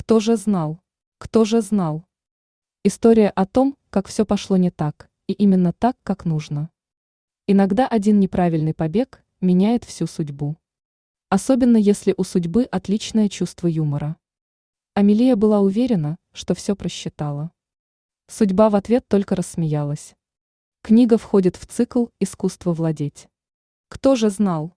Кто же знал? Кто же знал? История о том, как все пошло не так, и именно так, как нужно. Иногда один неправильный побег меняет всю судьбу. Особенно если у судьбы отличное чувство юмора. Амелия была уверена, что все просчитала. Судьба в ответ только рассмеялась. Книга входит в цикл «Искусство владеть». Кто же знал?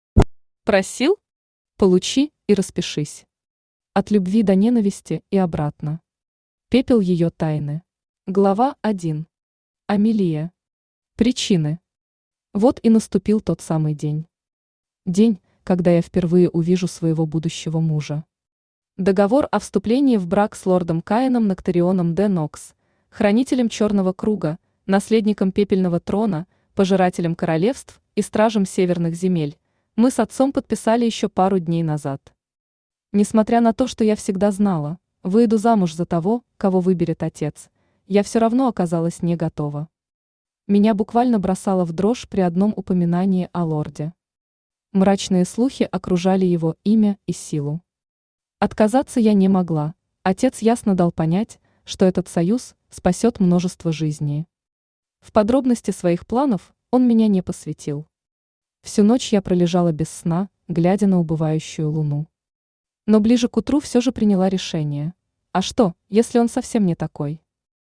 Просил? Получи и распишись. От любви до ненависти и обратно. Пепел ее тайны. Глава 1. Амелия. Причины. Вот и наступил тот самый день. День, когда я впервые увижу своего будущего мужа. Договор о вступлении в брак с лордом Каином Ноктарионом де Нокс, хранителем Черного Круга, наследником Пепельного Трона, пожирателем королевств и стражем северных земель, мы с отцом подписали еще пару дней назад. Несмотря на то, что я всегда знала, выйду замуж за того, кого выберет отец, я все равно оказалась не готова. Меня буквально бросало в дрожь при одном упоминании о лорде. Мрачные слухи окружали его имя и силу. Отказаться я не могла, отец ясно дал понять, что этот союз спасет множество жизней. В подробности своих планов он меня не посвятил. Всю ночь я пролежала без сна, глядя на убывающую луну. Но ближе к утру все же приняла решение. А что, если он совсем не такой?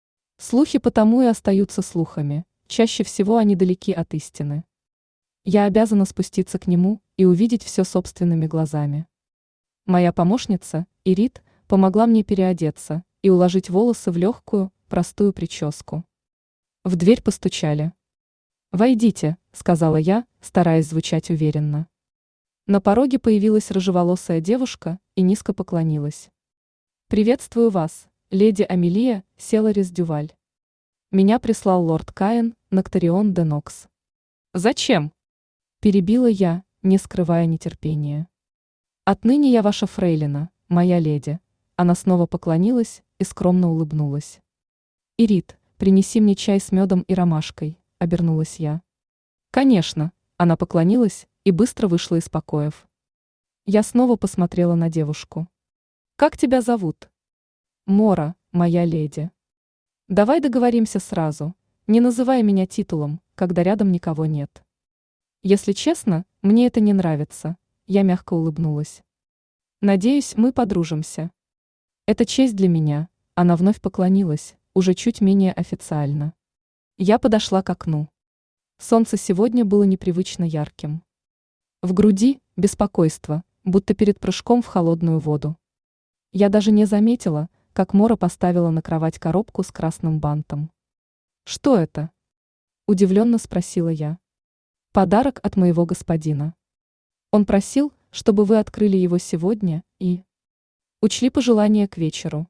Слухи потому и остаются слухами, чаще всего они далеки от истины. Я обязана спуститься к нему и увидеть все собственными глазами. Моя помощница, Ирит, помогла мне переодеться и уложить волосы в легкую, простую прическу. В дверь постучали. «Войдите», — сказала я, стараясь звучать уверенно. На пороге появилась рыжеволосая девушка и низко поклонилась. «Приветствую вас, леди Амелия Селарис-Дюваль. Меня прислал лорд Каин Ноктарион де Нокс». «Зачем?» — перебила я, не скрывая нетерпения. «Отныне я ваша фрейлина, моя леди». Она снова поклонилась и скромно улыбнулась. «Ирит, принеси мне чай с медом и ромашкой», — обернулась я. «Конечно», — она поклонилась и быстро вышла из покоев. Я снова посмотрела на девушку. «Как тебя зовут?» «Мора, моя леди». «Давай договоримся сразу, не называй меня титулом, когда рядом никого нет». «Если честно, мне это не нравится», — я мягко улыбнулась. «Надеюсь, мы подружимся». «Это честь для меня», — она вновь поклонилась, уже чуть менее официально. Я подошла к окну. Солнце сегодня было непривычно ярким. В груди беспокойство, будто перед прыжком в холодную воду. Я даже не заметила, как Мора поставила на кровать коробку с красным бантом. «Что это?» – удивленно спросила я. «Подарок от моего господина. Он просил, чтобы вы открыли его сегодня и учли пожелания к вечеру».